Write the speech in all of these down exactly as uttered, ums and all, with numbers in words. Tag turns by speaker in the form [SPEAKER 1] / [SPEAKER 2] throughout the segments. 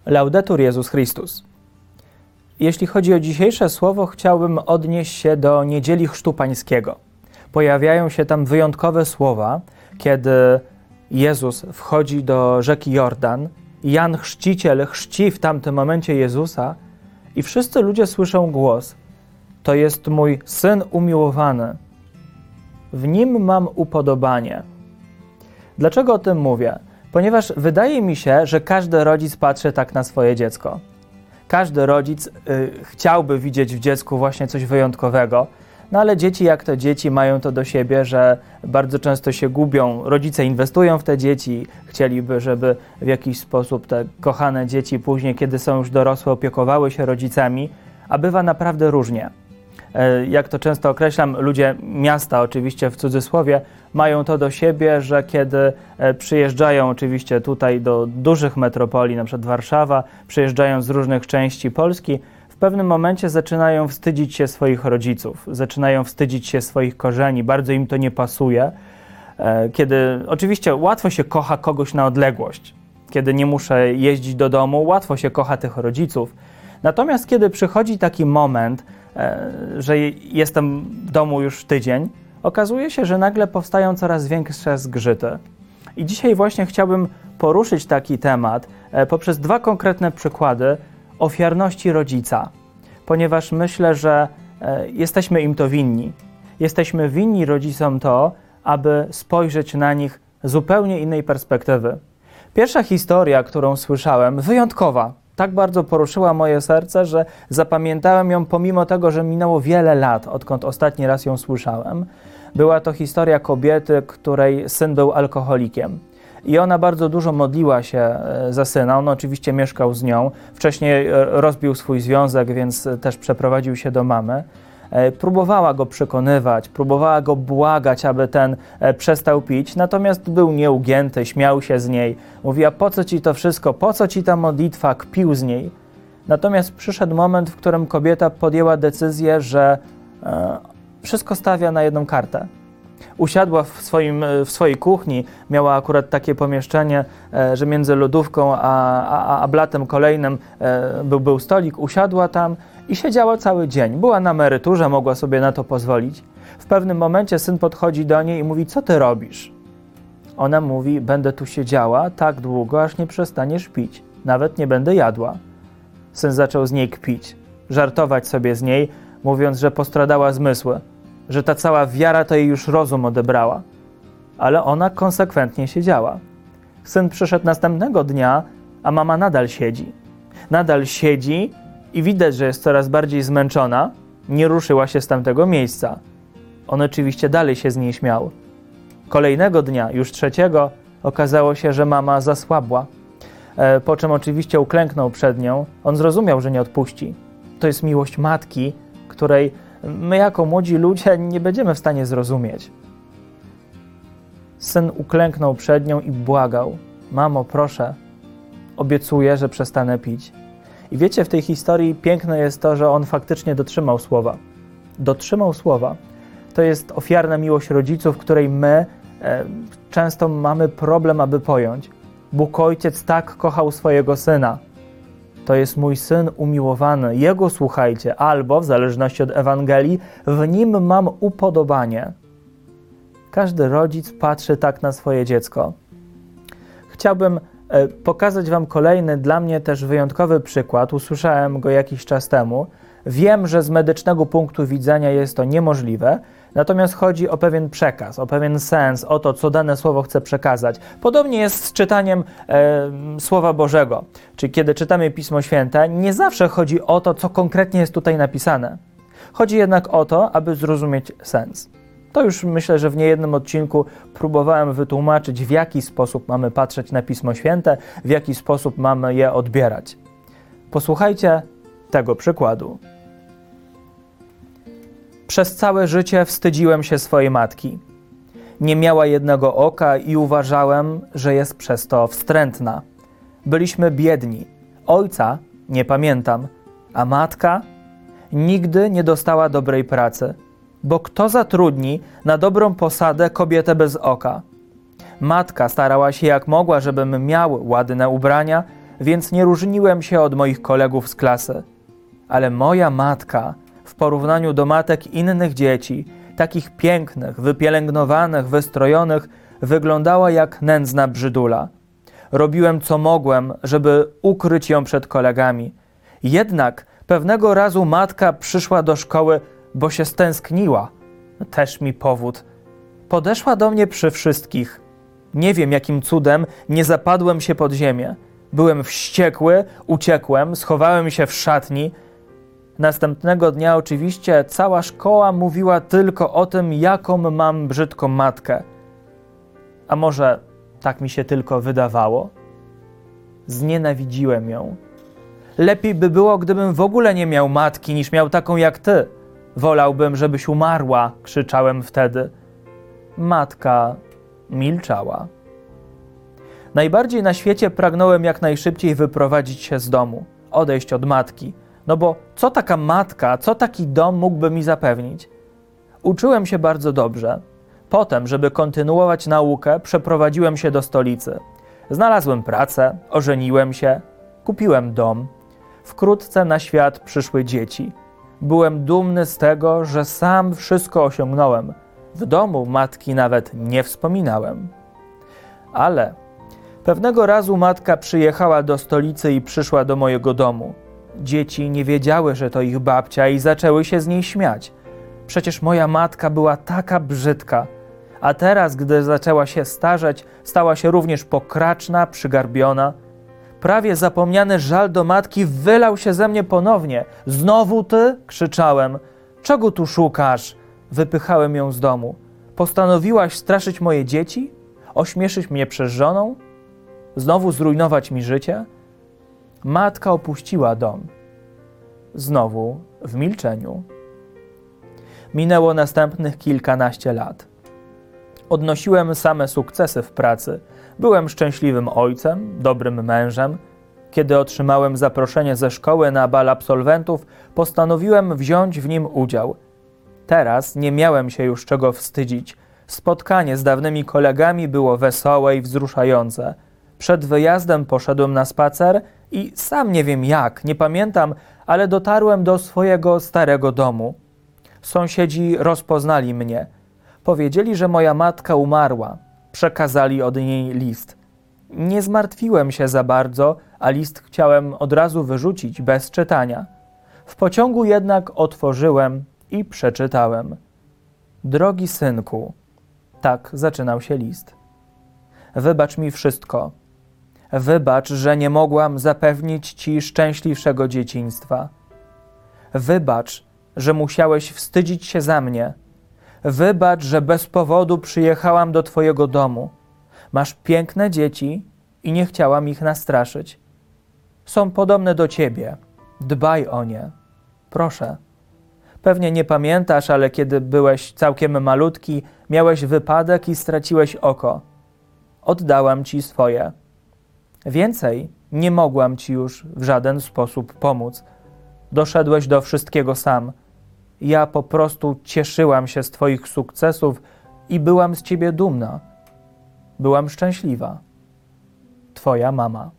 [SPEAKER 1] Laudetur Jezus Chrystus. Jeśli chodzi o dzisiejsze słowo, chciałbym odnieść się do Niedzieli Chrztu Pańskiego. Pojawiają się tam wyjątkowe słowa, kiedy Jezus wchodzi do rzeki Jordan, Jan Chrzciciel chrzci w tamtym momencie Jezusa i wszyscy ludzie słyszą głos: to jest mój Syn umiłowany, w Nim mam upodobanie. Dlaczego o tym mówię? Ponieważ wydaje mi się, że każdy rodzic patrzy tak na swoje dziecko. Każdy rodzic y, chciałby widzieć w dziecku właśnie coś wyjątkowego, no ale dzieci jak to dzieci mają to do siebie, że bardzo często się gubią. Rodzice inwestują w te dzieci, chcieliby, żeby w jakiś sposób te kochane dzieci później, kiedy są już dorosłe, opiekowały się rodzicami, a bywa naprawdę różnie. Jak to często określam, ludzie miasta, oczywiście w cudzysłowie, mają to do siebie, że kiedy przyjeżdżają oczywiście tutaj do dużych metropolii, na przykład Warszawa, przyjeżdżają z różnych części Polski, w pewnym momencie zaczynają wstydzić się swoich rodziców, zaczynają wstydzić się swoich korzeni, bardzo im to nie pasuje. Kiedy oczywiście łatwo się kocha kogoś na odległość, kiedy nie muszę jeździć do domu, łatwo się kocha tych rodziców. Natomiast kiedy przychodzi taki moment, że jestem w domu już tydzień, okazuje się, że nagle powstają coraz większe zgrzyty. I dzisiaj właśnie chciałbym poruszyć taki temat poprzez dwa konkretne przykłady ofiarności rodzica, ponieważ myślę, że jesteśmy im to winni. Jesteśmy winni rodzicom to, aby spojrzeć na nich z zupełnie innej perspektywy. Pierwsza historia, którą słyszałem, wyjątkowa, tak bardzo poruszyła moje serce, że zapamiętałem ją pomimo tego, że minęło wiele lat, odkąd ostatni raz ją słyszałem. Była to historia kobiety, której syn był alkoholikiem. I ona bardzo dużo modliła się za syna. On oczywiście mieszkał z nią. Wcześniej rozbił swój związek, więc też przeprowadził się do mamy. Próbowała go przekonywać, próbowała go błagać, aby ten przestał pić, natomiast był nieugięty, śmiał się z niej. Mówiła: po co ci to wszystko, po co ci ta modlitwa, kpił z niej. Natomiast przyszedł moment, w którym kobieta podjęła decyzję, że e, wszystko stawia na jedną kartę. Usiadła w, swoim, w swojej kuchni, miała akurat takie pomieszczenie, e, że między lodówką a, a, a blatem kolejnym e, był, był stolik. Usiadła tam i siedziała cały dzień. Była na emeryturze, mogła sobie na to pozwolić. W pewnym momencie syn podchodzi do niej i mówi: co ty robisz? Ona mówi: będę tu siedziała tak długo, aż nie przestaniesz pić. Nawet nie będę jadła. Syn zaczął z niej kpić, żartować sobie z niej, mówiąc, że postradała zmysły, że ta cała wiara to jej już rozum odebrała. Ale ona konsekwentnie siedziała. Syn przyszedł następnego dnia, a mama nadal siedzi. Nadal siedzi i widać, że jest coraz bardziej zmęczona. Nie ruszyła się z tamtego miejsca. On oczywiście dalej się z niej śmiał. Kolejnego dnia, już trzeciego, okazało się, że mama zasłabła. E, po czym oczywiście uklęknął przed nią. On zrozumiał, że nie odpuści. To jest miłość matki, której my jako młodzi ludzie nie będziemy w stanie zrozumieć. Syn uklęknął przed nią i błagał: mamo, proszę, obiecuję, że przestanę pić. I wiecie, w tej historii piękne jest to, że on faktycznie dotrzymał słowa. Dotrzymał słowa. To jest ofiarna miłość rodziców, której my e, często mamy problem, aby pojąć. Bóg Ojciec tak kochał swojego Syna. To jest mój Syn umiłowany. Jego słuchajcie, albo w zależności od Ewangelii, w Nim mam upodobanie. Każdy rodzic patrzy tak na swoje dziecko. Chciałbym e, pokazać wam kolejny, dla mnie też wyjątkowy przykład. Usłyszałem go jakiś czas temu. Wiem, że z medycznego punktu widzenia jest to niemożliwe, natomiast chodzi o pewien przekaz, o pewien sens, o to, co dane słowo chce przekazać. Podobnie jest z czytaniem e, Słowa Bożego. Czyli kiedy czytamy Pismo Święte, nie zawsze chodzi o to, co konkretnie jest tutaj napisane. Chodzi jednak o to, aby zrozumieć sens. To już myślę, że w niejednym odcinku próbowałem wytłumaczyć, w jaki sposób mamy patrzeć na Pismo Święte, w jaki sposób mamy je odbierać. Posłuchajcie tego przykładu. Przez całe życie wstydziłem się swojej matki. Nie miała jednego oka i uważałem, że jest przez to wstrętna. Byliśmy biedni. Ojca nie pamiętam, a matka nigdy nie dostała dobrej pracy, bo kto zatrudni na dobrą posadę kobietę bez oka? Matka starała się jak mogła, żebym miał ładne ubrania, więc nie różniłem się od moich kolegów z klasy. Ale moja matka, w porównaniu do matek innych dzieci, takich pięknych, wypielęgnowanych, wystrojonych, wyglądała jak nędzna brzydula. Robiłem co mogłem, żeby ukryć ją przed kolegami. Jednak pewnego razu matka przyszła do szkoły, bo się stęskniła. Też mi powód. Podeszła do mnie przy wszystkich. Nie wiem, jakim cudem nie zapadłem się pod ziemię. Byłem wściekły, uciekłem, schowałem się w szatni. Następnego dnia oczywiście cała szkoła mówiła tylko o tym, jaką mam brzydką matkę. A może tak mi się tylko wydawało? Znienawidziłem ją. Lepiej by było, gdybym w ogóle nie miał matki, niż miał taką jak ty. Wolałbym, żebyś umarła, krzyczałem wtedy. Matka milczała. Najbardziej na świecie pragnąłem jak najszybciej wyprowadzić się z domu, odejść od matki. No bo co taka matka, co taki dom mógłby mi zapewnić? Uczyłem się bardzo dobrze. Potem, żeby kontynuować naukę, przeprowadziłem się do stolicy. Znalazłem pracę, ożeniłem się, kupiłem dom. Wkrótce na świat przyszły dzieci. Byłem dumny z tego, że sam wszystko osiągnąłem. W domu matki nawet nie wspominałem. Ale pewnego razu matka przyjechała do stolicy i przyszła do mojego domu. Dzieci nie wiedziały, że to ich babcia i zaczęły się z niej śmiać. Przecież moja matka była taka brzydka. A teraz, gdy zaczęła się starzeć, stała się również pokraczna, przygarbiona. Prawie zapomniany żal do matki wylał się ze mnie ponownie. Znowu ty? Krzyczałem. Czego tu szukasz? Wypychałem ją z domu. Postanowiłaś straszyć moje dzieci? Ośmieszyć mnie przed żoną? Znowu zrujnować mi życie? Matka opuściła dom. Znowu w milczeniu. Minęło następnych kilkanaście lat. Odnosiłem same sukcesy w pracy. Byłem szczęśliwym ojcem, dobrym mężem. Kiedy otrzymałem zaproszenie ze szkoły na bal absolwentów, postanowiłem wziąć w nim udział. Teraz nie miałem się już czego wstydzić. Spotkanie z dawnymi kolegami było wesołe i wzruszające. Przed wyjazdem poszedłem na spacer i sam nie wiem jak, nie pamiętam, ale dotarłem do swojego starego domu. Sąsiedzi rozpoznali mnie. Powiedzieli, że moja matka umarła. Przekazali od niej list. Nie zmartwiłem się za bardzo, a list chciałem od razu wyrzucić bez czytania. W pociągu jednak otworzyłem i przeczytałem. Drogi synku, tak zaczynał się list. Wybacz mi wszystko. Wybacz, że nie mogłam zapewnić ci szczęśliwszego dzieciństwa. Wybacz, że musiałeś wstydzić się za mnie. Wybacz, że bez powodu przyjechałam do twojego domu. Masz piękne dzieci i nie chciałam ich nastraszyć. Są podobne do ciebie. Dbaj o nie. Proszę. Pewnie nie pamiętasz, ale kiedy byłeś całkiem malutki, miałeś wypadek i straciłeś oko. Oddałam ci swoje. Więcej nie mogłam ci już w żaden sposób pomóc. Doszedłeś do wszystkiego sam. Ja po prostu cieszyłam się z twoich sukcesów i byłam z ciebie dumna. Byłam szczęśliwa. Twoja mama.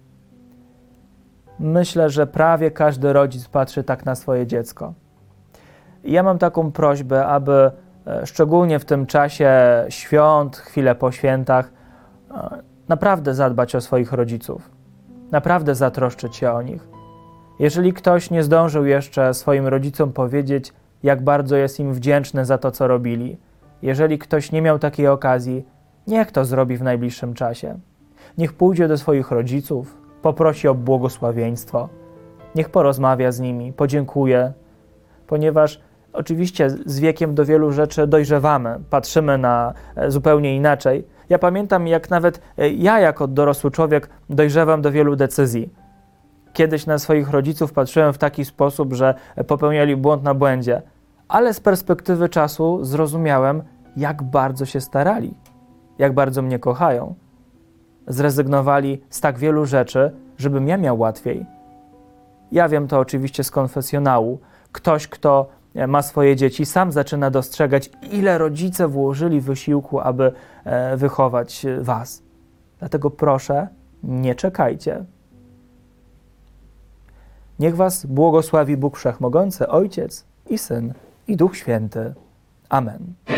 [SPEAKER 1] Myślę, że prawie każdy rodzic patrzy tak na swoje dziecko. Ja mam taką prośbę, aby szczególnie w tym czasie świąt, chwilę po świętach, naprawdę zadbać o swoich rodziców. Naprawdę zatroszczyć się o nich. Jeżeli ktoś nie zdążył jeszcze swoim rodzicom powiedzieć, jak bardzo jest im wdzięczny za to, co robili, jeżeli ktoś nie miał takiej okazji, niech to zrobi w najbliższym czasie. Niech pójdzie do swoich rodziców, poprosi o błogosławieństwo, niech porozmawia z nimi, podziękuje, ponieważ oczywiście z wiekiem do wielu rzeczy dojrzewamy, patrzymy na zupełnie inaczej. Ja pamiętam, jak nawet ja jako dorosły człowiek dojrzewam do wielu decyzji. Kiedyś na swoich rodziców patrzyłem w taki sposób, że popełniali błąd na błędzie, ale z perspektywy czasu zrozumiałem, jak bardzo się starali, jak bardzo mnie kochają. Zrezygnowali z tak wielu rzeczy, żebym ja miał łatwiej. Ja wiem to oczywiście z konfesjonału. Ktoś, kto ma swoje dzieci, sam zaczyna dostrzegać, ile rodzice włożyli wysiłku, aby wychować was. Dlatego proszę, nie czekajcie. Niech was błogosławi Bóg Wszechmogący, Ojciec i Syn i Duch Święty. Amen.